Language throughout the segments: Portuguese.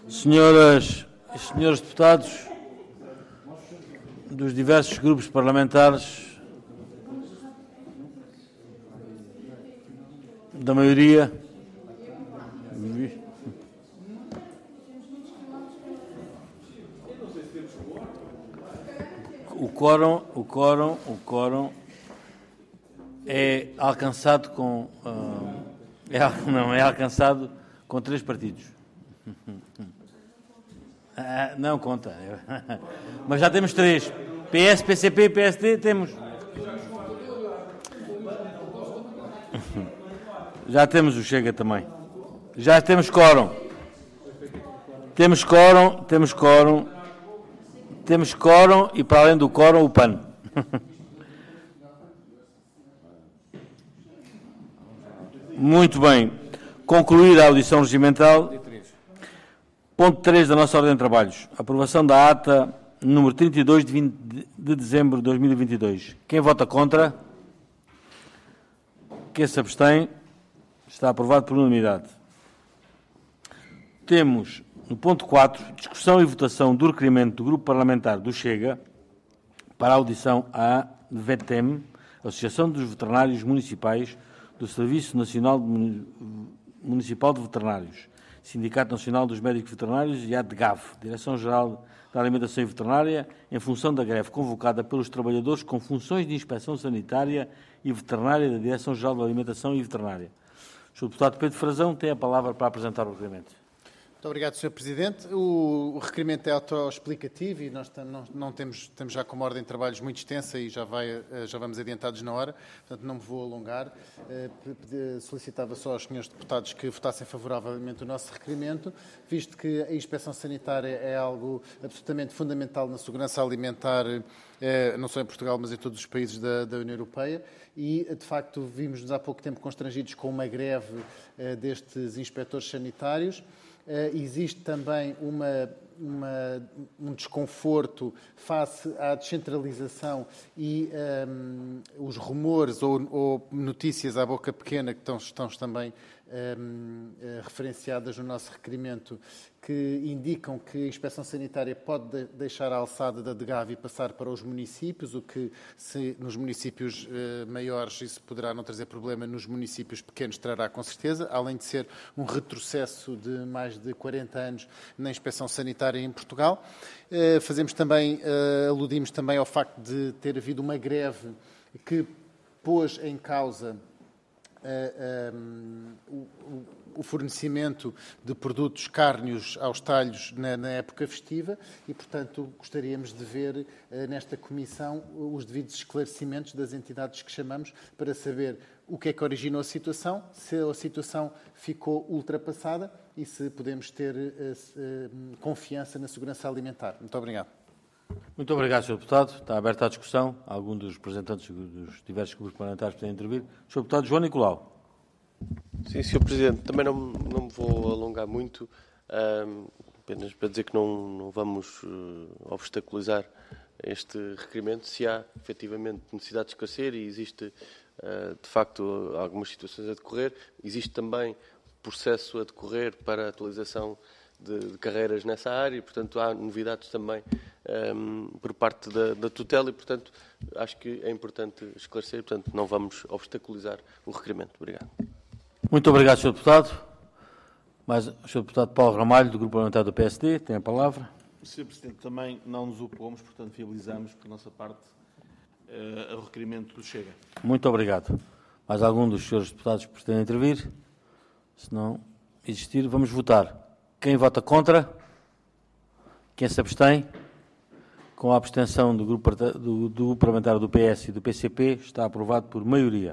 Senhoras e senhores deputados dos diversos grupos parlamentares, da maioria, o quórum é alcançado com é alcançado com 3 partidos. Não conta. Mas já temos 3. PS, PCP e PSD temos. Já temos o Chega também. Já temos quórum. Temos quórum e, para além do quórum, o PAN. Muito bem. Concluída a audição regimental. Ponto 3 da nossa ordem de trabalhos. Aprovação da ata número 32 de 20 de dezembro de 2022. Quem vota contra? Quem se abstém? Está aprovado por unanimidade. Temos, no ponto 4, discussão e votação do requerimento do Grupo Parlamentar do Chega para a audição à VETEM, Associação dos Veterinários Municipais do Serviço Nacional Municipal de Veterinários, Sindicato Nacional dos Médicos Veterinários e a DGAV, Direção-Geral da Alimentação e Veterinária, em função da greve convocada pelos trabalhadores com funções de inspeção sanitária e veterinária da Direção-Geral da Alimentação e Veterinária. O Sr. Deputado Pedro Frazão tem a palavra para apresentar o requerimento. Muito obrigado, Sr. Presidente. O requerimento é autoexplicativo e nós não temos já com uma ordem de trabalhos muito extensa e já vamos adiantados na hora, portanto não me vou alongar. Solicitava só aos senhores deputados que votassem favoravelmente o nosso requerimento, visto que a inspeção sanitária é algo absolutamente fundamental na segurança alimentar, não só em Portugal, mas em todos os países da União Europeia, e, de facto, vimos-nos há pouco tempo constrangidos com uma greve destes inspectores sanitários. Existe também um desconforto face à descentralização e os rumores ou notícias à boca pequena que estão também referenciadas no nosso requerimento, que indicam que a inspeção sanitária pode deixar a alçada da DGAV e passar para os municípios, o que, se nos municípios maiores isso poderá não trazer problema, nos municípios pequenos trará com certeza, além de ser um retrocesso de mais de 40 anos na inspeção sanitária em Portugal. Aludimos também ao facto de ter havido uma greve que pôs em causa o fornecimento de produtos cárneos aos talhos na época festiva e, portanto, gostaríamos de ver nesta comissão os devidos esclarecimentos das entidades que chamamos para saber o que é que originou a situação, se a situação ficou ultrapassada e se podemos ter confiança na segurança alimentar. Muito obrigado. Muito obrigado, Sr. Deputado. Está aberta a discussão. Algum dos representantes dos diversos grupos parlamentares podem intervir. Sr. Deputado João Nicolau. Sim, Sr. Presidente. Também não me vou alongar muito, apenas para dizer que não vamos obstaculizar este requerimento. Se há, efetivamente, necessidade de esclarecer e existe, de facto, algumas situações a decorrer, existe também processo a decorrer para a atualização de carreiras nessa área e, portanto, há novidades também por parte da tutela e, portanto, acho que é importante esclarecer, portanto, não vamos obstaculizar o requerimento. Obrigado. Muito obrigado, Sr. Deputado. Mais o Sr. Deputado Paulo Ramalho, do Grupo Parlamentar do PSD, tem a palavra. Sr. Presidente, também não nos opomos, portanto, viabilizamos, por nossa parte, o requerimento do Chega. Muito obrigado. Mais algum dos senhores deputados que pretendem intervir? Se não existir, vamos votar. Quem vota contra? Quem se abstém? Com a abstenção do Grupo Parlamentar do PS e do PCP, está aprovado por maioria.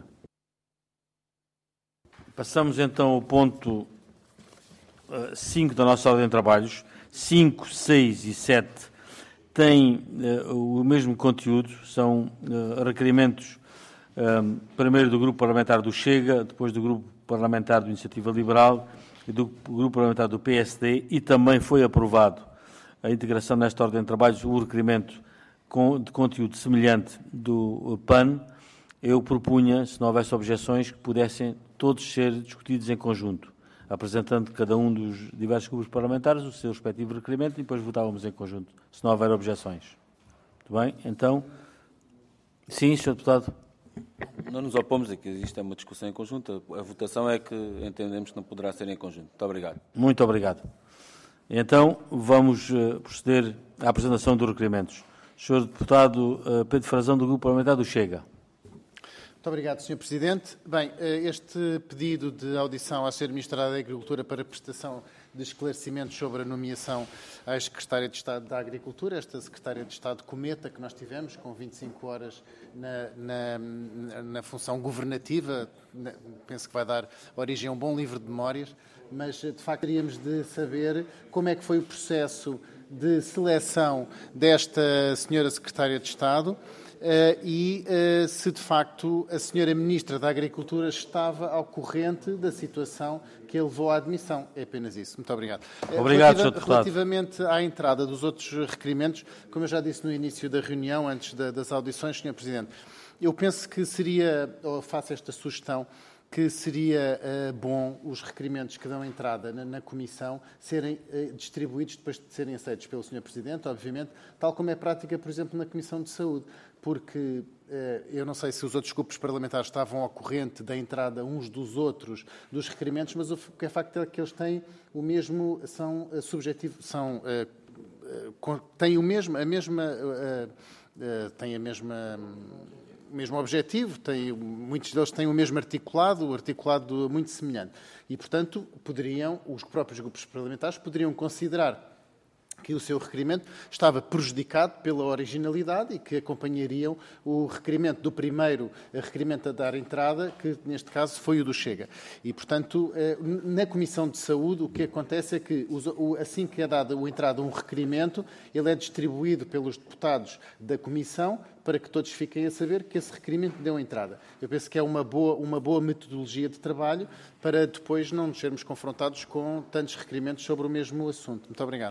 Passamos então ao ponto 5 da nossa ordem de trabalhos. 5, 6 e 7 têm o mesmo conteúdo, são requerimentos primeiro do Grupo Parlamentar do Chega, depois do Grupo Parlamentar do Iniciativa Liberal e do Grupo Parlamentar do PSD, e também foi aprovado a integração nesta ordem de trabalhos o requerimento de conteúdo semelhante do PAN. Eu propunha, se não houvesse objeções, que pudessem todos ser discutidos em conjunto. apresentando cada um dos diversos grupos parlamentares o seu respectivo requerimento e depois votávamos em conjunto, se não houver objeções. Muito bem, então... Sim, Sr. Deputado. Não nos opomos a que isto é uma discussão em conjunto. A votação é que entendemos que não poderá ser em conjunto. Muito obrigado. Muito obrigado. Então, vamos proceder à apresentação dos requerimentos. Sr. Deputado Pedro Frazão, do Grupo Parlamentar do Chega. Muito obrigado, Sr. Presidente. Bem, este pedido de audição à Sra. Ministra da Agricultura para prestação de esclarecimentos sobre a nomeação à Secretária de Estado da Agricultura, esta Secretária de Estado cometa que nós tivemos, com 25 horas na função governativa, penso que vai dar origem a um bom livro de memórias, mas de facto teríamos de saber como é que foi o processo de seleção desta senhora Secretária de Estado e se de facto a senhora Ministra da Agricultura estava ao corrente da situação que a levou à admissão. É apenas isso. Muito obrigado. Obrigado, Sr. Deputado. Relativamente à entrada dos outros requerimentos, como eu já disse no início da reunião, antes das audições, Sr. Presidente, eu penso que seria, ou faço esta sugestão, que seria bom os requerimentos que dão entrada na Comissão serem distribuídos depois de serem aceitos pelo Sr. Presidente, obviamente, tal como é prática, por exemplo, na Comissão de Saúde, porque eu não sei se os outros grupos parlamentares estavam ao corrente da entrada uns dos outros dos requerimentos, mas o que é facto é que eles têm o mesmo, são subjetivos, têm o mesmo, o mesmo objetivo, muitos deles têm o mesmo articulado muito semelhante. E, portanto, os próprios grupos parlamentares poderiam considerar que o seu requerimento estava prejudicado pela originalidade e que acompanhariam o requerimento do primeiro requerimento a dar entrada, que neste caso foi o do Chega. E, portanto, na Comissão de Saúde, o que acontece é que, assim que é dada a entrada um requerimento, ele é distribuído pelos deputados da Comissão para que todos fiquem a saber que esse requerimento deu entrada. Eu penso que é uma boa metodologia de trabalho para depois não nos sermos confrontados com tantos requerimentos sobre o mesmo assunto. Muito obrigado.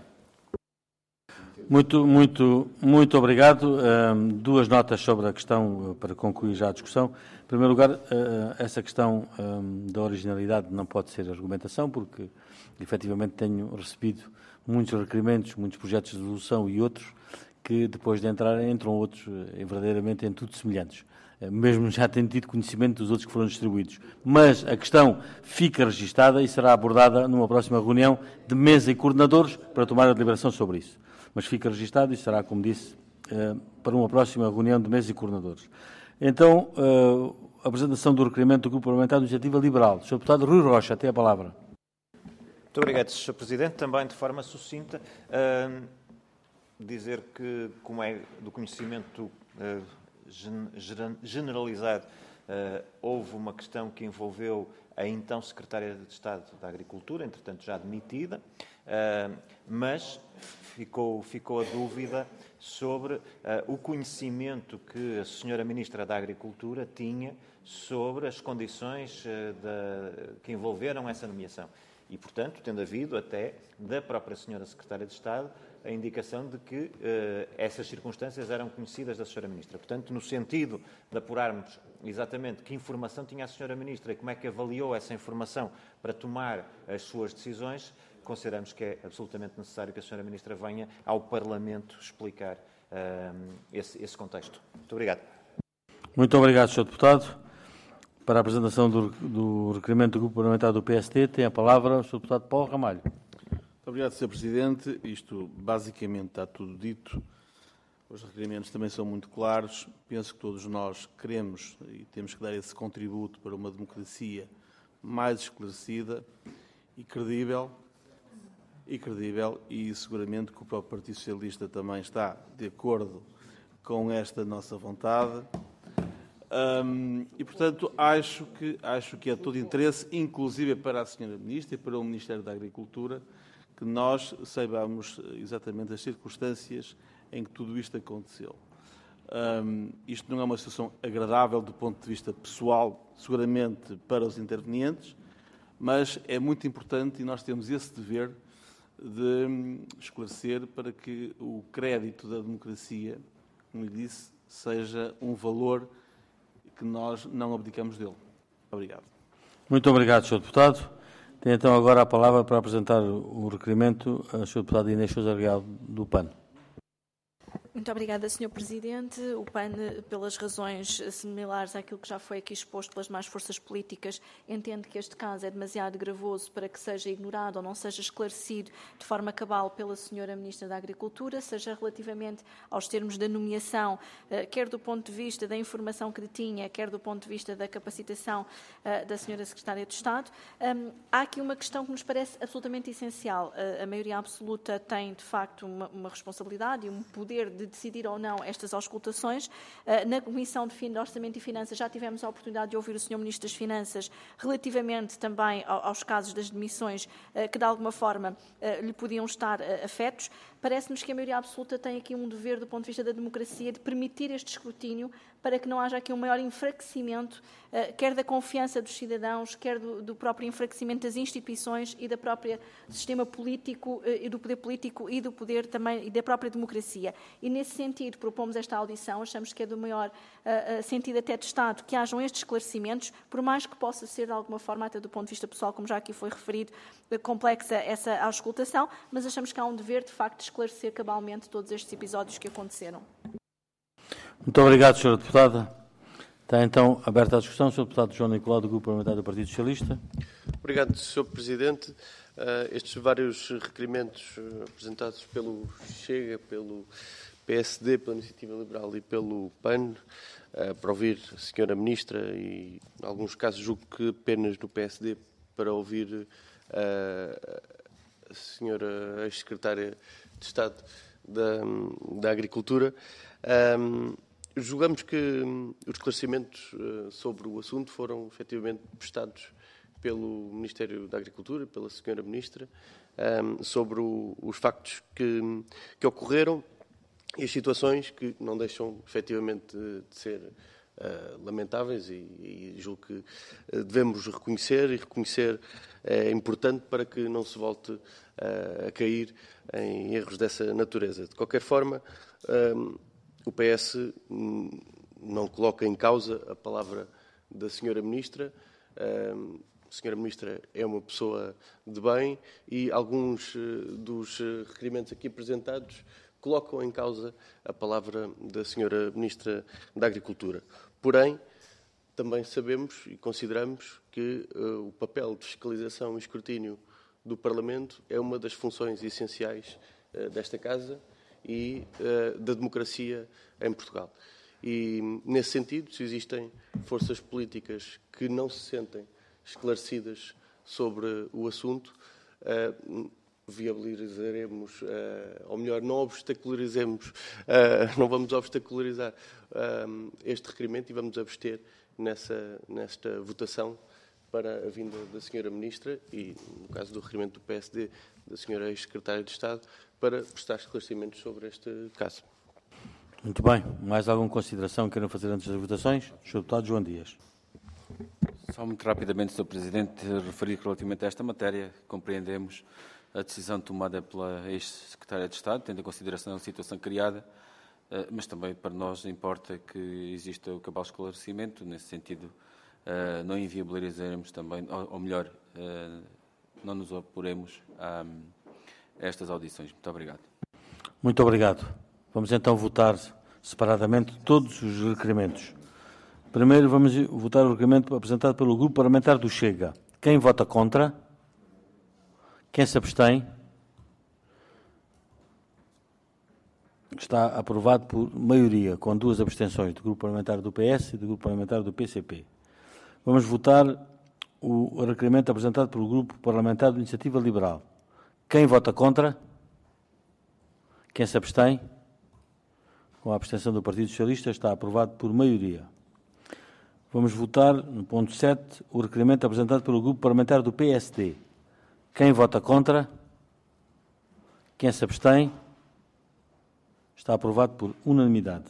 Muito obrigado. Duas notas sobre a questão, para concluir já a discussão. Em primeiro lugar, essa questão da originalidade não pode ser argumentação, porque, efetivamente, tenho recebido muitos requerimentos, muitos projetos de resolução e outros, que depois de entrarem, entram outros verdadeiramente em tudo semelhantes. Mesmo já tendo tido conhecimento dos outros que foram distribuídos. Mas a questão fica registada e será abordada numa próxima reunião de mesa e coordenadores para tomar a deliberação sobre isso. Mas fica registado e será, como disse, para uma próxima reunião de mesa e coordenadores. Então, a apresentação do requerimento do Grupo Parlamentar de Iniciativa Liberal. Sr. Deputado Rui Rocha, tem a palavra. Muito obrigado, Sr. Presidente. Também, de forma sucinta, dizer que, como é do conhecimento generalizado, houve uma questão que envolveu a então Secretária de Estado da Agricultura, entretanto já admitida, mas ficou a dúvida sobre o conhecimento que a Sra. Ministra da Agricultura tinha sobre as condições que envolveram essa nomeação. E, portanto, tendo havido até da própria Sra. Secretária de Estado a indicação de que essas circunstâncias eram conhecidas da Sra. Ministra. Portanto, no sentido de apurarmos exatamente que informação tinha a Sra. Ministra e como é que avaliou essa informação para tomar as suas decisões, consideramos que é absolutamente necessário que a Sra. Ministra venha ao Parlamento explicar esse contexto. Muito obrigado. Muito obrigado, Sr. Deputado. Para a apresentação do requerimento do Grupo Parlamentar do PST, tem a palavra o Sr. Deputado Paulo Ramalho. Muito obrigado, Sr. Presidente. Isto, basicamente, está tudo dito. Os requerimentos também são muito claros. Penso que todos nós queremos e temos que dar esse contributo para uma democracia mais esclarecida e credível, e seguramente que o próprio Partido Socialista também está de acordo com esta nossa vontade. E, portanto, acho que é todo interesse, inclusive para a Sra. Ministra e para o Ministério da Agricultura, que nós saibamos exatamente as circunstâncias em que tudo isto aconteceu. Isto não é uma situação agradável do ponto de vista pessoal, seguramente para os intervenientes, mas é muito importante e nós temos esse dever de esclarecer para que o crédito da democracia, como lhe disse, seja um valor que nós não abdicamos dele. Obrigado. Muito obrigado, Sr. Deputado. Tem então agora a palavra para apresentar o requerimento a Sra. Deputada Inês Sousa Real, do PAN. Muito obrigada, Sr. Presidente. O PAN, pelas razões similares àquilo que já foi aqui exposto pelas demais forças políticas, entende que este caso é demasiado gravoso para que seja ignorado ou não seja esclarecido de forma cabal pela Sra. Ministra da Agricultura, seja relativamente aos termos da nomeação, quer do ponto de vista da informação que detinha, quer do ponto de vista da capacitação da Sra. Secretária de Estado. Há aqui uma questão que nos parece absolutamente essencial. A maioria absoluta tem, de facto, uma responsabilidade e um poder de decidir ou não estas auscultações. Na Comissão de Orçamento e Finanças já tivemos a oportunidade de ouvir o Sr. Ministro das Finanças relativamente também aos casos das demissões que, de alguma forma, lhe podiam estar afetos. Parece-nos que a maioria absoluta tem aqui um dever, do ponto de vista da democracia, de permitir este escrutínio para que não haja aqui um maior enfraquecimento, quer da confiança dos cidadãos, quer do próprio enfraquecimento das instituições e do próprio sistema político e do poder político e do poder também e da própria democracia. E nesse sentido propomos esta audição, achamos que é do maior sentido até de Estado que hajam estes esclarecimentos, por mais que possa ser de alguma forma, até do ponto de vista pessoal, como já aqui foi referido, complexa essa auscultação, mas achamos que há um dever de facto de esclarecer cabalmente todos estes episódios que aconteceram. Muito obrigado, Sra. Deputada. Está então aberta a discussão. Sr. Deputado João Nicolau, do Grupo Parlamentar do Partido Socialista. Obrigado, Sr. Presidente. Estes vários requerimentos apresentados pelo Chega, pelo PSD, pela Iniciativa Liberal e pelo PAN, para ouvir a Sra. Ministra e, em alguns casos, julgo que apenas no PSD, para ouvir a Sra. Ex-Secretária de Estado da Agricultura. Julgamos que os esclarecimentos sobre o assunto foram efetivamente prestados pelo Ministério da Agricultura, pela Sra. Ministra, sobre os factos que ocorreram e as situações que não deixam efetivamente de ser lamentáveis e julgo que devemos reconhecer, e reconhecer é importante para que não se volte a cair em erros dessa natureza. De qualquer forma, o PS não coloca em causa a palavra da Sra. Ministra. A Sra. Ministra é uma pessoa de bem e alguns dos requerimentos aqui apresentados colocam em causa a palavra da Sra. Ministra da Agricultura. Porém, também sabemos e consideramos que o papel de fiscalização e escrutínio do Parlamento é uma das funções essenciais desta Casa e da democracia em Portugal. E, nesse sentido, se existem forças políticas que não se sentem esclarecidas sobre o assunto, viabilizaremos, ou melhor, não obstacularizemos, não vamos obstacularizar este requerimento e vamos abster nesta votação para a vinda da Sra. Ministra e, no caso do requerimento do PSD, da Sra. Ex-Secretária de Estado, para prestar esclarecimentos sobre este caso. Muito bem. Mais alguma consideração que queiram fazer antes das votações? Sr. Deputado João Dias. Só muito rapidamente, Sr. Presidente, referir relativamente a esta matéria, compreendemos a decisão tomada pela ex-secretária de Estado, tendo em consideração a situação criada, mas também para nós importa que exista o cabal esclarecimento. Nesse sentido, não inviabilizaremos também, ou melhor, não nos oporemos a estas audições. Muito obrigado. Muito obrigado. Vamos então votar separadamente todos os requerimentos. Primeiro vamos votar o requerimento apresentado pelo Grupo Parlamentar do Chega. Quem vota contra? Quem se abstém? Está aprovado por maioria, com 2 abstenções do Grupo Parlamentar do PS e do Grupo Parlamentar do PCP. Vamos votar o requerimento apresentado pelo Grupo Parlamentar da Iniciativa Liberal. Quem vota contra? Quem se abstém? Com a abstenção do Partido Socialista, está aprovado por maioria. Vamos votar, no ponto 7, o requerimento apresentado pelo Grupo Parlamentar do PSD. Quem vota contra? Quem se abstém? Está aprovado por unanimidade.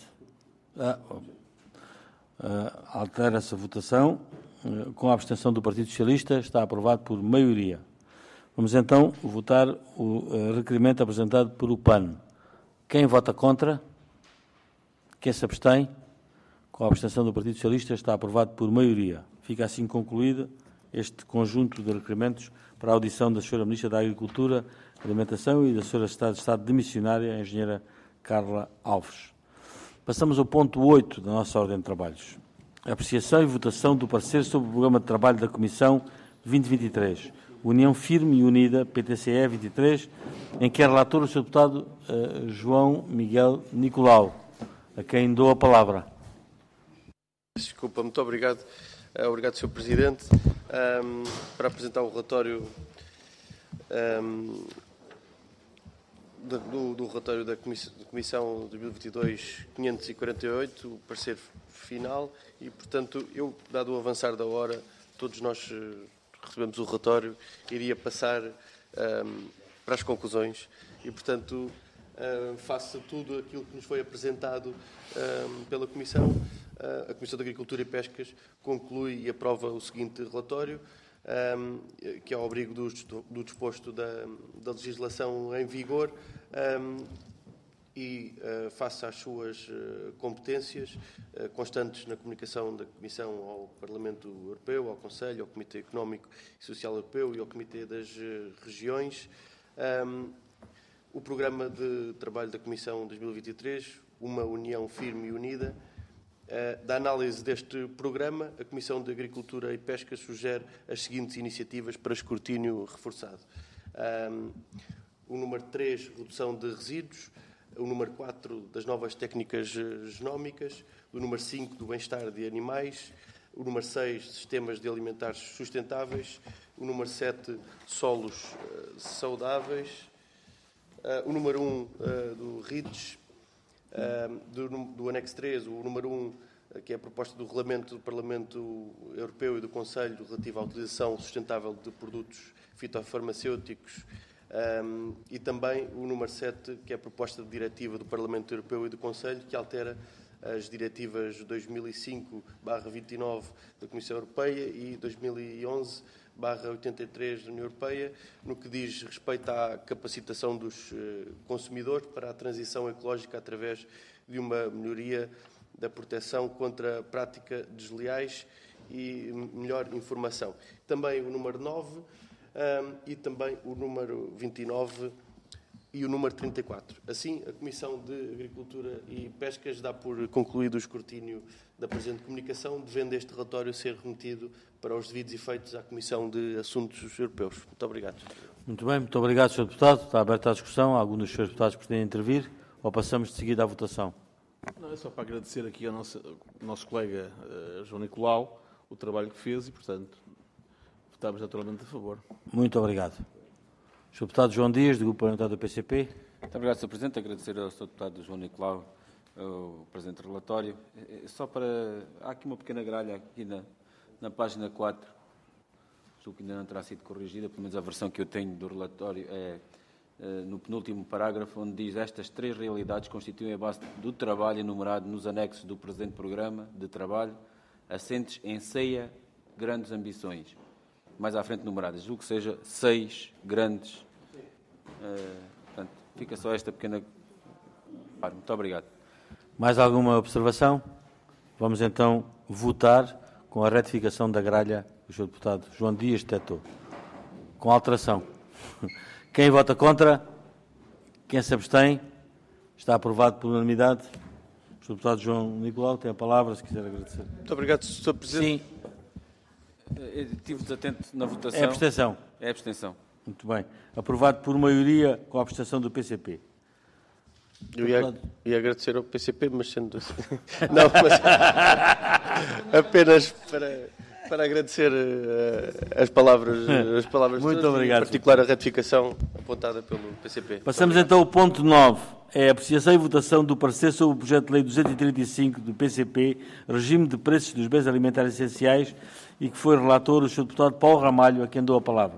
Altera-se a votação. Com a abstenção do Partido Socialista, está aprovado por maioria. Vamos então votar o requerimento apresentado pelo PAN. Quem vota contra? Quem se abstém? Com a abstenção do Partido Socialista, está aprovado por maioria. Fica assim concluída este conjunto de requerimentos para a audição da Sra. Ministra da Agricultura, Alimentação e da Sra. Secretária de Estado de Missionária, a Engenheira Carla Alves. Passamos ao ponto 8 da nossa ordem de trabalhos. A apreciação e votação do parecer sobre o programa de trabalho da Comissão 2023, União Firme e Unida, PTCE 23, em que é relator o Sr. Deputado João Miguel Nicolau, a quem dou a palavra. Desculpa, muito obrigado. Obrigado, Sr. Presidente. Para apresentar o relatório do relatório da Comissão 2022-548, o parecer final, e, portanto, eu, dado o avançar da hora, todos nós recebemos o relatório, iria passar para as conclusões e, portanto, face a tudo aquilo que nos foi apresentado pela Comissão, a Comissão de Agricultura e Pescas conclui e aprova o seguinte relatório, que é ao abrigo do disposto da legislação em vigor e face às suas competências constantes na comunicação da Comissão ao Parlamento Europeu, ao Conselho, ao Comitê Económico e Social Europeu e ao Comitê das Regiões, o programa de trabalho da Comissão 2023, Uma União Firme e Unida. Da análise deste programa, a Comissão de Agricultura e Pesca sugere as seguintes iniciativas para escrutínio reforçado. O número 3, redução de resíduos. O número 4, das novas técnicas genómicas. O número 5, do bem-estar de animais. O número 6, sistemas de alimentares sustentáveis. O número 7, solos saudáveis. O número 1, do REACH. Do anexo 3, o número 1, que é a proposta do Regulamento do Parlamento Europeu e do Conselho relativo à utilização sustentável de produtos fitofarmacêuticos, e também o número 7, que é a proposta de diretiva do Parlamento Europeu e do Conselho, que altera as diretivas 2005/29 da Comissão Europeia e 2011/83 da União Europeia, no que diz respeito à capacitação dos consumidores para a transição ecológica através de uma melhoria da proteção contra a prática desleais e melhor informação. Também o número 9 e também o número 29 e o número 34. Assim, a Comissão de Agricultura e Pescas dá por concluído o escrutínio da presente comunicação, devendo este relatório ser remetido para os devidos efeitos à Comissão de Assuntos Europeus. Muito obrigado. Muito bem, muito obrigado, Sr. Deputado. Está aberta a discussão. Algum dos Srs. Deputados pretende intervir ou passamos de seguida à votação? Não, é só para agradecer aqui ao nosso colega João Nicolau o trabalho que fez e, portanto, votamos naturalmente a favor. Muito obrigado. Sr. Deputado João Dias, do Grupo Parlamentar do PCP. Muito obrigado, Sr. Presidente. Agradecer ao Sr. Deputado João Nicolau o presente relatório. Só para... Há aqui uma pequena gralha aqui na página 4. Julgo que ainda não terá sido corrigida, pelo menos a versão que eu tenho do relatório é no penúltimo parágrafo, onde diz: estas três realidades constituem a base do trabalho enumerado nos anexos do presente programa de trabalho, assentes em ceia grandes ambições. Mais à frente numeradas. Julgo que seja 6 grandes. Portanto, fica só esta pequena... Muito obrigado. Mais alguma observação? Vamos então votar com a retificação da gralha do Sr. Deputado João Dias Teto. Com alteração. Quem vota contra? Quem se abstém? Está aprovado por unanimidade. O Sr. Deputado João Nicolau tem a palavra, se quiser agradecer. Muito obrigado, Sr. Presidente. Sim. Estive desatento na votação. É abstenção. É abstenção. Muito bem. Aprovado por maioria com a abstenção do PCP. Eu ia agradecer ao PCP, mas sendo assim... Não, mas apenas para agradecer as palavras Muito todas, obrigado, em particular a retificação apontada pelo PCP. Passamos então ao ponto 9. É a apreciação e votação do parecer sobre o projeto de lei 235 do PCP, regime de preços dos bens alimentares essenciais, e que foi relator o Sr. Deputado Paulo Ramalho, a quem dou a palavra.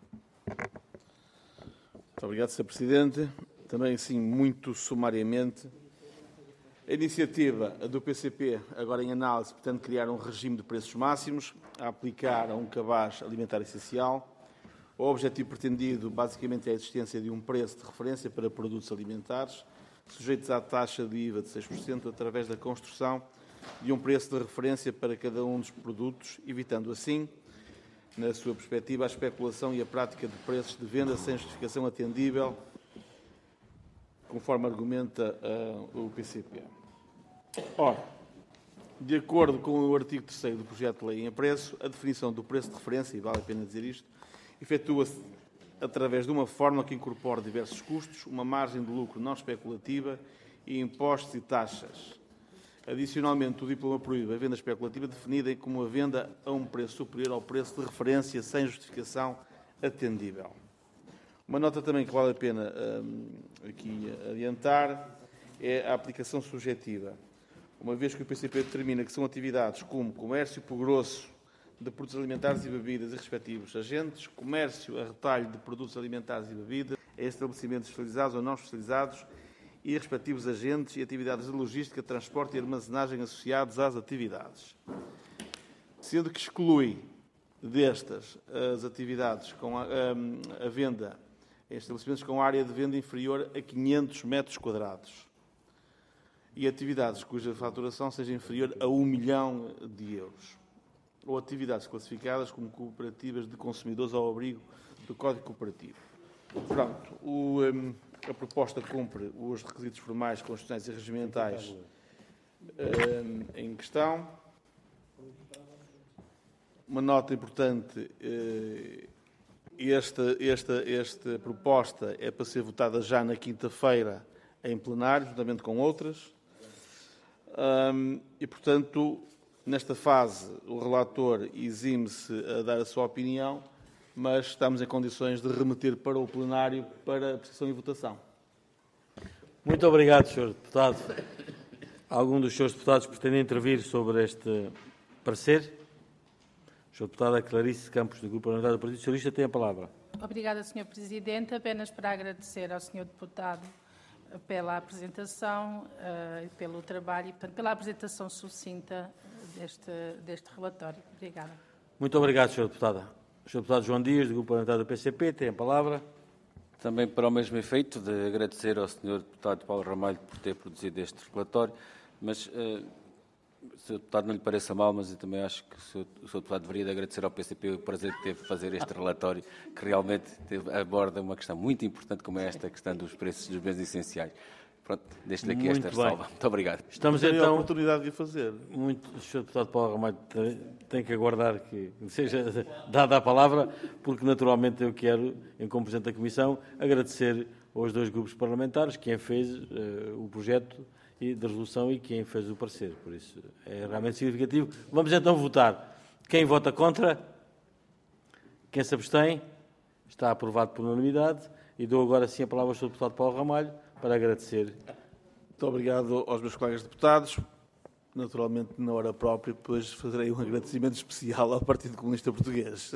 Muito obrigado, Sr. Presidente. Também, sim, muito sumariamente. A iniciativa do PCP, agora em análise, pretende criar um regime de preços máximos a aplicar a um cabaz alimentar essencial. O objetivo pretendido, basicamente, é a existência de um preço de referência para produtos alimentares, sujeitos à taxa de IVA de 6%, através da construção de um preço de referência para cada um dos produtos, evitando, assim, na sua perspectiva, a especulação e a prática de preços de venda sem justificação atendível, conforme argumenta o PCP. Ora, de acordo com o artigo 3º do projeto de lei em preço, a definição do preço de referência, e vale a pena dizer isto, efetua-se através de uma fórmula que incorpora diversos custos, uma margem de lucro não especulativa e impostos e taxas. Adicionalmente, o diploma proíbe a venda especulativa definida como a venda a um preço superior ao preço de referência sem justificação atendível. Uma nota também que vale a pena aqui adiantar é a aplicação subjetiva. Uma vez que o PCP determina que são atividades como comércio por grosso de produtos alimentares e bebidas e respectivos agentes, comércio a retalho de produtos alimentares e bebidas, a estabelecimentos especializados ou não especializados e respectivos agentes e atividades de logística, transporte e armazenagem associados às atividades. Sendo que exclui destas as atividades com a venda em estabelecimentos com área de venda inferior a 500 metros quadrados e atividades cuja faturação seja inferior a 1 milhão de euros, ou atividades classificadas como cooperativas de consumidores ao abrigo do Código Cooperativo. Pronto, a proposta cumpre os requisitos formais, constitucionais e regimentais em questão. Uma nota importante, esta proposta é para ser votada já na quinta-feira em plenário, juntamente com outras. E, portanto, nesta fase, o relator exime-se a dar a sua opinião, mas estamos em condições de remeter para o plenário para apreciação e votação. Muito obrigado, Sr. Deputado. Algum dos Srs. Deputados pretende intervir sobre este parecer? A Sra. Deputada Clarice Campos, do Grupo Parlamentar do Partido Socialista, tem a palavra. Obrigada, Sr. Presidente. Apenas para agradecer ao Sr. Deputado pela apresentação, pelo trabalho e, portanto, pela apresentação sucinta deste relatório. Obrigada. Muito obrigado, Sra. Deputada. O Sr. Deputado João Dias, do Grupo Parlamentar do PCP, tem a palavra. Também para o mesmo efeito de agradecer ao Sr. Deputado Paulo Ramalho por ter produzido este relatório, mas se o Deputado não lhe pareça mal, mas eu também acho que o Sr. Deputado deveria de agradecer ao PCP o prazer que teve de fazer este relatório, que realmente aborda uma questão muito importante como é esta questão dos preços dos bens essenciais. Pronto, deixo-lhe aqui esta ressalva. Muito obrigado. Estamos então então... a oportunidade de o fazer. O Sr. Deputado Paulo Ramalho tem que aguardar que seja dada a palavra, porque naturalmente eu quero, em como Presidente da Comissão, agradecer aos dois grupos parlamentares quem fez o projeto de resolução e quem fez o parecer. Por isso é realmente significativo. Vamos então votar. Quem vota contra? Quem se abstém? Está aprovado por unanimidade. E dou agora sim a palavra ao Sr. Deputado Paulo Ramalho para agradecer. Muito obrigado aos meus colegas deputados. Naturalmente, na hora própria, depois farei um agradecimento especial ao Partido Comunista Português.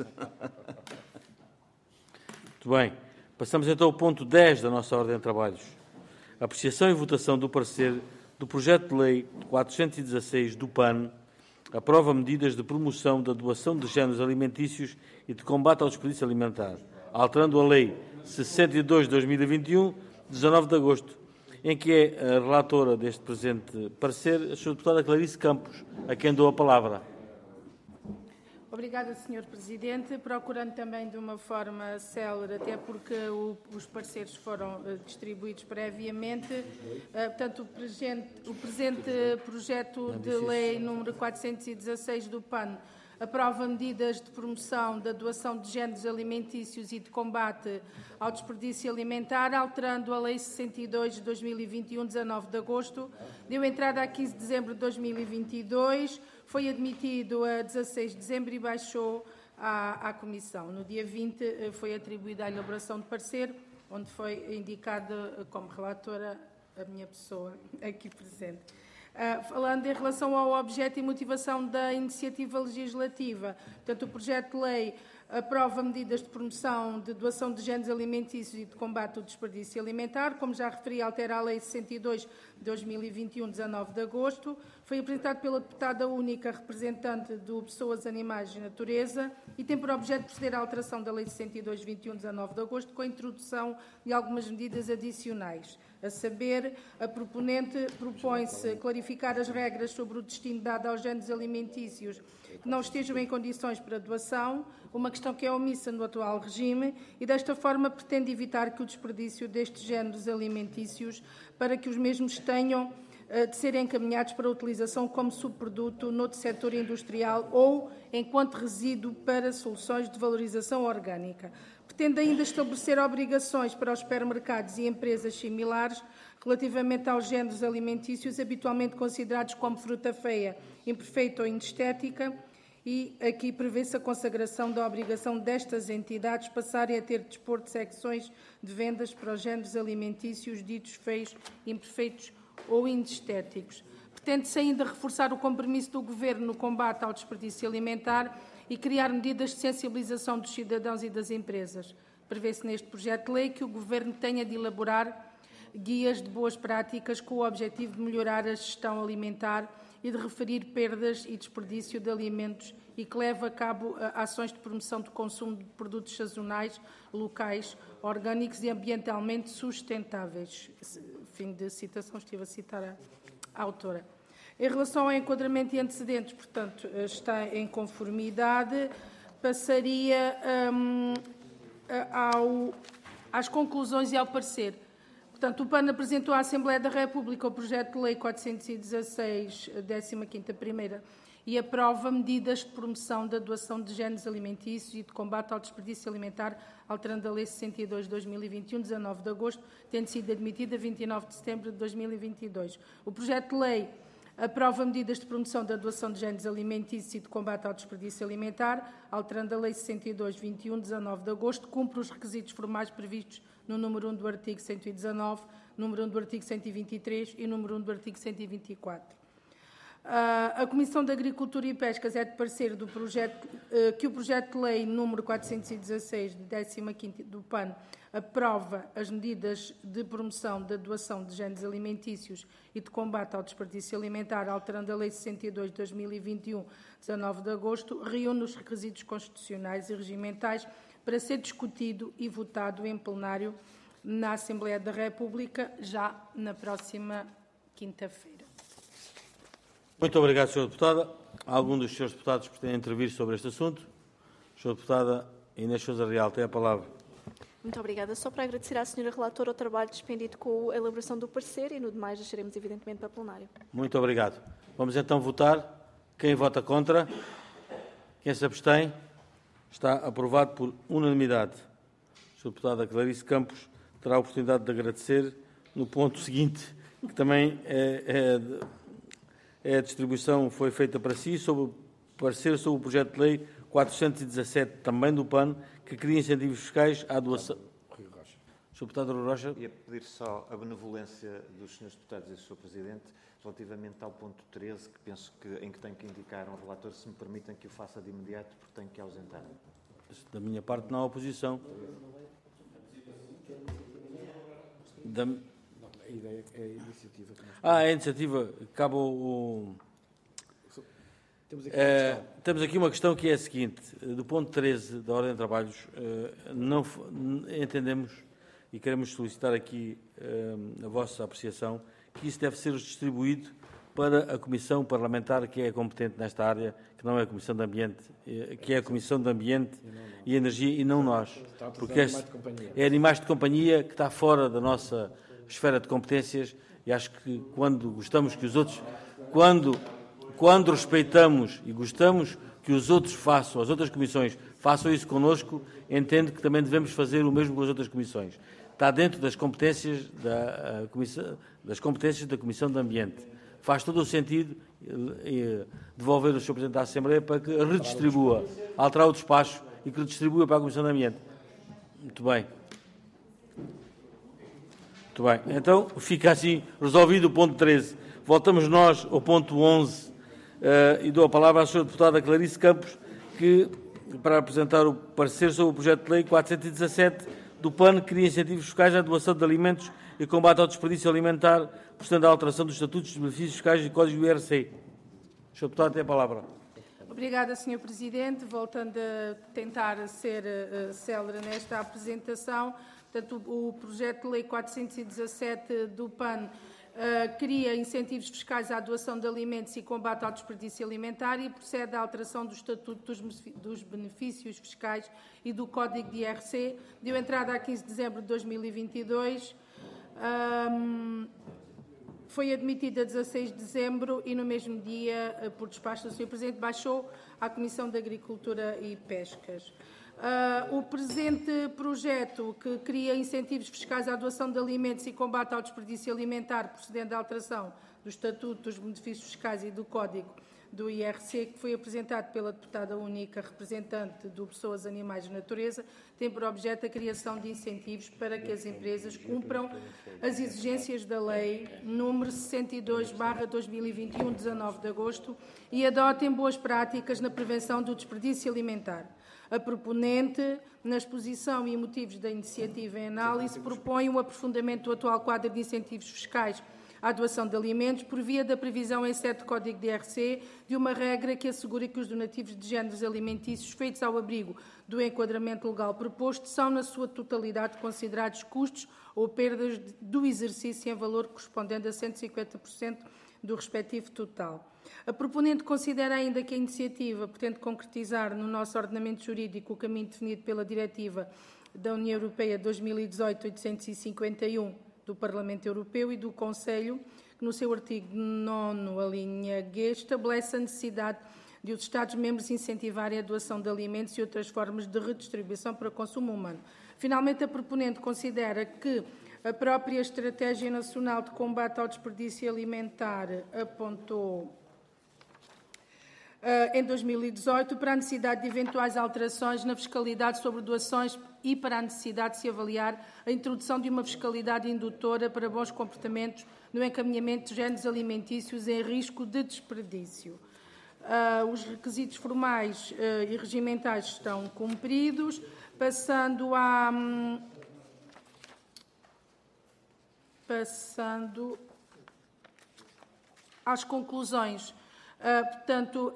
Muito bem. Passamos então ao ponto 10 da nossa ordem de trabalhos. Apreciação e votação do parecer do projeto de lei 416 do PAN, aprova medidas de promoção da doação de géneros alimentícios e de combate ao desperdício alimentar, alterando a Lei 62 de 2021, 19 de agosto, em que é a relatora deste presente parecer, a Sra. Deputada Clarice Campos, a quem dou a palavra. Obrigada, Sr. Presidente. Procurando também de uma forma célere, até porque os pareceres foram distribuídos previamente. Portanto, o presente projeto de lei número 416 do PAN aprova medidas de promoção da doação de géneros alimentícios e de combate ao desperdício alimentar, alterando a Lei 62 de 2021, 19 de agosto. Deu entrada a 15 de dezembro de 2022, foi admitido a 16 de dezembro e baixou à Comissão. No dia 20 foi atribuída a elaboração de parecer, onde foi indicada como relatora a minha pessoa aqui presente. Falando em relação ao objeto e motivação da iniciativa legislativa, portanto, o projeto de lei aprova medidas de promoção de doação de géneros alimentícios e de combate ao desperdício alimentar. Como já referi, altera a Lei 62 de 2021, 19 de agosto. Foi apresentado pela deputada única representante do Pessoas, Animais e Natureza e tem por objeto proceder à alteração da Lei 62 de 21, 19 de agosto, com a introdução de algumas medidas adicionais. A saber, a proponente propõe-se clarificar as regras sobre o destino dado aos géneros alimentícios que não estejam em condições para doação, uma questão que é omissa no atual regime e, desta forma, pretende evitar que o desperdício destes géneros alimentícios para que os mesmos tenham de ser encaminhados para utilização como subproduto noutro setor industrial ou enquanto resíduo para soluções de valorização orgânica. Pretende ainda estabelecer obrigações para os supermercados e empresas similares relativamente aos géneros alimentícios habitualmente considerados como fruta feia, imperfeita ou inestética, e aqui prevê-se a consagração da obrigação destas entidades passarem a ter dispor de secções de vendas para os géneros alimentícios ditos feios, imperfeitos ou inestéticos. Pretende-se ainda reforçar o compromisso do Governo no combate ao desperdício alimentar e criar medidas de sensibilização dos cidadãos e das empresas. Prevê-se neste projeto de lei que o Governo tenha de elaborar guias de boas práticas com o objetivo de melhorar a gestão alimentar e de referir perdas e desperdício de alimentos e que leve a cabo ações de promoção do consumo de produtos sazonais, locais, orgânicos e ambientalmente sustentáveis. Fim de citação, estive a citar a autora. Em relação ao enquadramento e antecedentes, portanto, está em conformidade. Passaria às conclusões e ao parecer. Portanto, o PAN apresentou à Assembleia da República o projeto de lei 416, 15ª primeira, e aprova medidas de promoção da doação de géneros alimentícios e de combate ao desperdício alimentar, alterando a Lei 62 de 2021, 19 de agosto, tendo sido admitida 29 de setembro de 2022. O projeto de lei aprova medidas de promoção da doação de géneros alimentícios e de combate ao desperdício alimentar, alterando a Lei 62 de 21, 19 de agosto, cumpre os requisitos formais previstos no número 1 do artigo 119, número 1 do artigo 123 e número 1 do artigo 124. A Comissão de Agricultura e Pescas é de parecer do projeto, que o projeto de lei número 416, de 15ª do PAN, aprova as medidas de promoção da doação de géneros alimentícios e de combate ao desperdício alimentar, alterando a Lei 62 de 2021, 19 de agosto, reúne os requisitos constitucionais e regimentais para ser discutido e votado em plenário na Assembleia da República já na próxima quinta-feira. Muito obrigado, Sra. Deputada. Algum dos Srs. Deputados pretende intervir sobre este assunto? Sra. Deputada Inês Sousa Real tem a palavra. Muito obrigada. Só para agradecer à Sra. Relatora o trabalho despendido com a elaboração do parecer e no demais deixaremos evidentemente para plenário. Muito obrigado. Vamos então votar. Quem vota contra? Quem se abstém? Está aprovado por unanimidade. A Sra. Deputada Clarice Campos terá a oportunidade de agradecer no ponto seguinte, que também a distribuição foi feita para si, sobre o parecer sobre o projeto de lei 417, também do PAN, que cria incentivos fiscais à doação. Sr. Deputado Rui Rocha. Ia pedir só a benevolência dos Srs. Deputados e do Sr. Presidente relativamente ao ponto 13, que penso que em que tenho que indicar um relator, se me permitem que o faça de imediato, porque tenho que ausentar. Da minha parte não há oposição. A ideia é a iniciativa. A iniciativa. Cabe o... Temos aqui uma questão que é a seguinte. Do ponto 13 da Ordem de Trabalhos, não entendemos e queremos solicitar aqui a vossa apreciação que isso deve ser distribuído para a Comissão Parlamentar que é competente nesta área, que não é a Comissão de Ambiente, que é a Comissão de Ambiente e Energia e não nós. Porque é animais de companhia que está fora da nossa esfera de competências e acho que quando gostamos que os outros, quando respeitamos e gostamos que os outros façam, as outras comissões façam isso connosco, entendo que também devemos fazer o mesmo com as outras comissões. Está dentro das competências da Comissão de Ambiente. Faz todo o sentido devolver o Sr. Presidente da Assembleia para que redistribua, alterar o despacho e que redistribua para a Comissão de Ambiente. Muito bem. Muito bem. Então, fica assim resolvido o ponto 13. Voltamos nós ao ponto 11 e dou a palavra à Sra. Deputada Clarice Campos, para apresentar o parecer sobre o projeto de lei 417 do PAN, que cria incentivos fiscais à doação de alimentos e combate ao desperdício alimentar, procedendo à alteração dos estatutos dos benefícios fiscais e código do IRC. Sr. Deputado, tem a palavra. Obrigada, Sr. Presidente. Voltando a tentar ser célere nesta apresentação, portanto, o projeto de lei 417 do PAN cria incentivos fiscais à doação de alimentos e combate ao desperdício alimentar e procede à alteração do Estatuto dos Benefícios Fiscais e do Código de IRC. Deu entrada a 15 de dezembro de 2022. Foi admitida a 16 de dezembro e, no mesmo dia, por despacho do Sr. Presidente, baixou à Comissão de Agricultura e Pescas. O presente projeto, que cria incentivos fiscais à doação de alimentos e combate ao desperdício alimentar, procedendo da alteração do Estatuto dos Benefícios Fiscais e do Código do IRC, que foi apresentado pela deputada única representante do Pessoas, Animais e Natureza, tem por objeto a criação de incentivos para que as empresas cumpram as exigências da Lei número 62/2021, 19 de agosto, e adotem boas práticas na prevenção do desperdício alimentar. A proponente, na exposição e motivos da iniciativa em análise, propõe o aprofundamento do atual quadro de incentivos fiscais à doação de alimentos, por via da previsão em 7 do Código de IRC de uma regra que assegura que os donativos de géneros alimentícios feitos ao abrigo do enquadramento legal proposto são, na sua totalidade, considerados custos ou perdas do exercício em valor correspondente a 150% do respectivo total. A proponente considera ainda que a iniciativa pretende concretizar no nosso ordenamento jurídico o caminho definido pela Diretiva da União Europeia 2018/851 do Parlamento Europeu e do Conselho, que no seu artigo 9º, a linha G, estabelece a necessidade de os Estados-membros incentivarem a doação de alimentos e outras formas de redistribuição para consumo humano. Finalmente, a proponente considera que a própria Estratégia Nacional de Combate ao Desperdício Alimentar apontou em 2018 para a necessidade de eventuais alterações na fiscalidade sobre doações e para a necessidade de se avaliar a introdução de uma fiscalidade indutora para bons comportamentos no encaminhamento de géneros alimentícios em risco de desperdício. Os requisitos formais e regimentais estão cumpridos. Passando às conclusões. Portanto,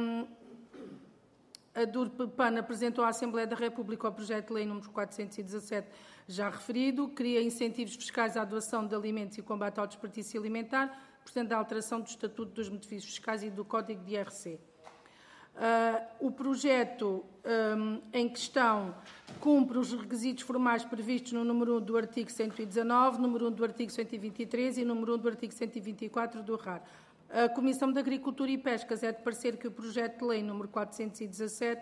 a DURP-PAN apresentou à Assembleia da República o projeto de lei número 417, já referido, cria incentivos fiscais à doação de alimentos e combate ao desperdício alimentar, portanto, da alteração do Estatuto dos Benefícios Fiscais e do Código de IRC. O projeto em questão cumpre os requisitos formais previstos no número 1 do artigo 119, número 1 do artigo 123 e número 1 do artigo 124 do RAR. A Comissão de Agricultura e Pescas é de parecer que o projeto de lei número 417,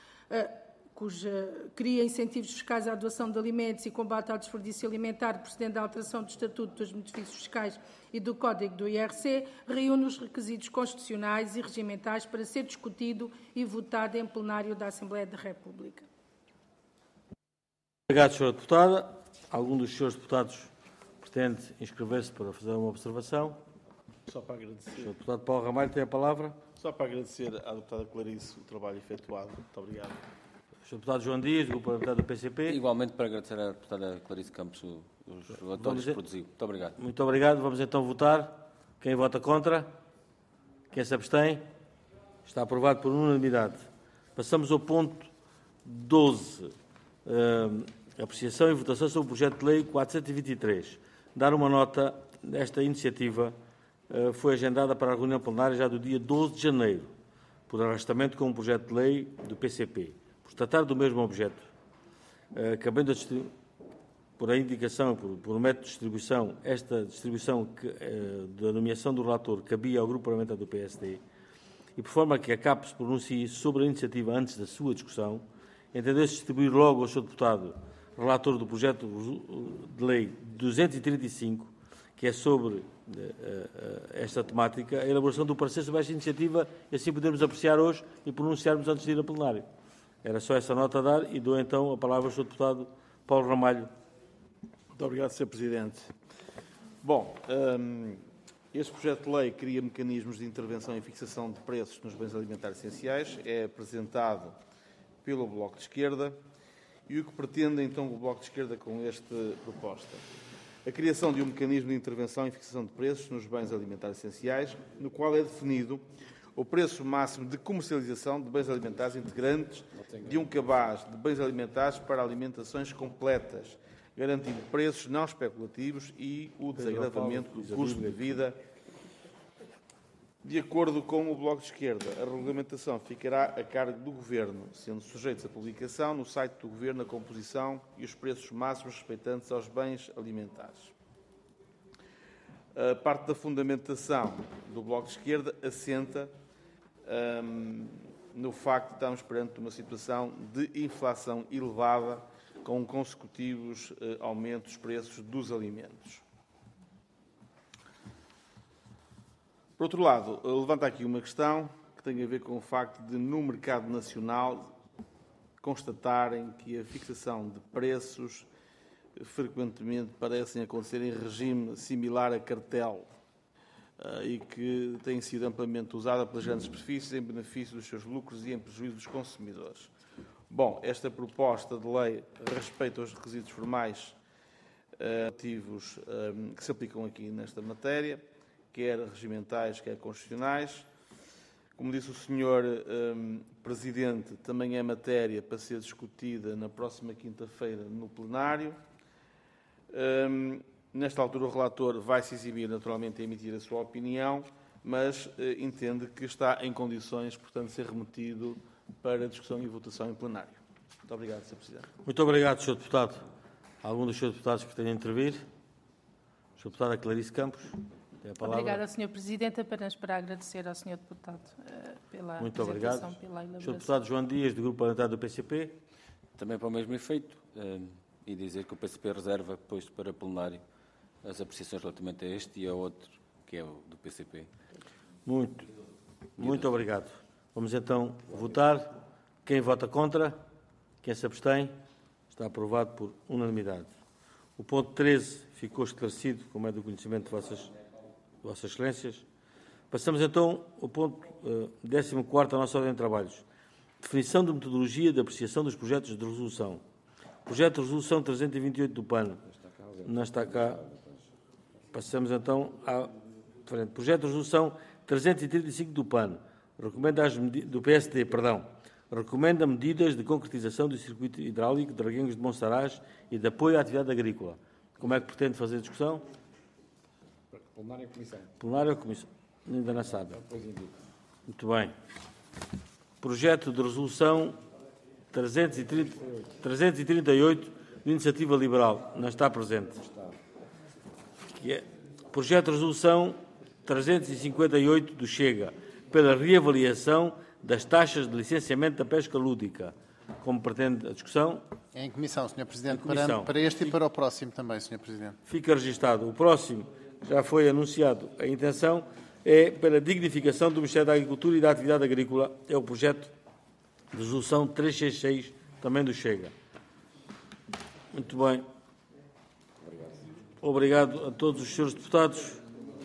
cuja cria incentivos fiscais à doação de alimentos e combate ao desperdício alimentar, procedendo da alteração do Estatuto dos Benefícios Fiscais e do Código do IRC, reúne os requisitos constitucionais e regimentais para ser discutido e votado em plenário da Assembleia da República. Obrigado, Sra. Deputada. Algum dos senhores deputados pretende inscrever-se para fazer uma observação? Só para agradecer. O Sr. Deputado Paulo Ramalho tem a palavra. Só para agradecer à deputada Clarice o trabalho efetuado. Muito obrigado. O Sr. Deputado João Dias, Grupo Parlamentar do PCP. Igualmente para agradecer à deputada Clarice Campos os relatórios que produziu. Muito obrigado. Muito obrigado. Vamos então votar. Quem vota contra? Quem se abstém? Está aprovado por unanimidade. Passamos ao ponto 12. Apreciação e votação sobre o projeto de lei 423. Dar uma nota desta iniciativa. Foi agendada para a reunião plenária já do dia 12 de janeiro, por arrastamento com um projeto de lei do PCP. Por tratar do mesmo objeto, cabendo por a indicação, por método de distribuição, esta distribuição da nomeação do relator cabia ao Grupo Parlamentar do PSD, e por forma que a CAP se pronuncie sobre a iniciativa antes da sua discussão, entendeu-se distribuir logo ao Sr. Deputado relator do projeto de lei 235, que é sobre esta temática, a elaboração do parecer sobre esta iniciativa, e assim podemos apreciar hoje e pronunciarmos antes de ir a plenário. Era só essa nota a dar e dou então a palavra ao Sr. Deputado Paulo Ramalho. Muito obrigado, Sr. Presidente. Bom, este projeto de lei cria mecanismos de intervenção e fixação de preços nos bens alimentares essenciais, é apresentado pelo Bloco de Esquerda, e o que pretende então o Bloco de Esquerda com esta proposta? A criação de um mecanismo de intervenção e fixação de preços nos bens alimentares essenciais, no qual é definido o preço máximo de comercialização de bens alimentares integrantes de um cabaz de bens alimentares para alimentações completas, garantindo preços não especulativos e o desagravamento do custo de vida. De acordo com o Bloco de Esquerda, a regulamentação ficará a cargo do Governo, sendo sujeitos à publicação no site do Governo a composição e os preços máximos respeitantes aos bens alimentares. A parte da fundamentação do Bloco de Esquerda assenta no facto de estarmos perante uma situação de inflação elevada com consecutivos aumentos dos preços dos alimentos. Por outro lado, levanta aqui uma questão que tem a ver com o facto de, no mercado nacional, constatarem que a fixação de preços frequentemente parecem acontecer em regime similar a cartel e que tem sido amplamente usada pelas grandes superfícies em benefício dos seus lucros e em prejuízo dos consumidores. Bom, esta proposta de lei respeita os requisitos formais ativos que se aplicam aqui nesta matéria, quer regimentais, quer constitucionais. Como disse o Sr. Presidente, também é matéria para ser discutida na próxima quinta-feira no plenário. Nesta altura, o relator vai se exibir, naturalmente, a emitir a sua opinião, mas entende que está em condições, portanto, de ser remetido para discussão e votação em plenário. Muito obrigado, Sr. Presidente. Muito obrigado, Sr. Deputado. Algum dos Srs. Deputados pretende intervir? Sr. Deputada Clarice Campos. Obrigada, Sr. Presidente. Apenas para agradecer ao Sr. Deputado pela Muito obrigado. Pela elaboração. Sr. Deputado João Dias, do Grupo Parlamentar do PCP. Também para o mesmo efeito, e dizer que o PCP reserva, depois, para plenário, as apreciações relativamente a este e a outro, que é o do PCP. Muito obrigado. Vamos então votar. Quem vota contra? Quem se abstém? Está aprovado por unanimidade. O ponto 13 ficou esclarecido, como é do conhecimento de Vossas Excelências. Passamos então ao ponto 14º da nossa ordem de trabalhos. Definição de metodologia de apreciação dos projetos de resolução. Projeto de resolução 328 do PAN. Não está cá. Passamos então à frente. Projeto de resolução 335 do PAN. Do PSD, perdão. Recomenda medidas de concretização do circuito hidráulico de Reguengos de Monsaraz e de apoio à atividade agrícola. Como é que pretende fazer a discussão? Plenário ou Comissão? Plenário ou Comissão? Ainda não sabe. Muito bem. Projeto de resolução 338 de Iniciativa Liberal. Não está presente. Projeto de resolução 358 do Chega, pela reavaliação das taxas de licenciamento da pesca lúdica. Como pretende a discussão? É em comissão, Sr. Presidente. Comissão. Para este e para o próximo também, Sr. Presidente. Fica registado. O próximo, já foi anunciado, a intenção é pela dignificação do Ministério da Agricultura e da Atividade Agrícola. É o projeto de resolução 366, também do Chega. Muito bem. Obrigado a todos os senhores deputados.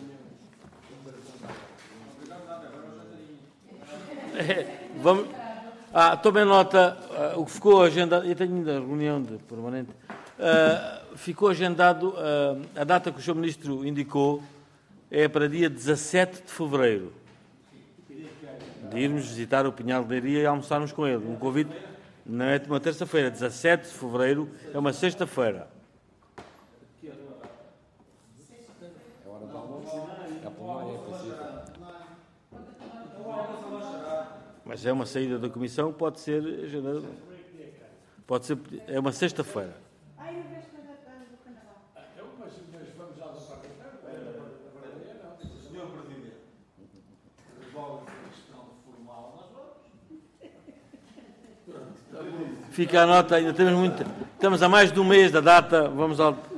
Vamos... tomem nota, o que ficou agendado, eu tenho ainda reunião permanente, ficou agendado, a data que o Sr. Ministro indicou é para dia 17 de fevereiro, de irmos visitar o Pinhal de Leiria e almoçarmos com ele. Um convite, não é uma terça-feira, 17 de fevereiro, é uma sexta-feira. É hora do almoço? É a plenária, é pacífico. Mas é uma saída da Comissão, pode ser, é uma sexta-feira. Fica a nota, ainda temos muito, estamos a mais de um mês da data, vamos ao...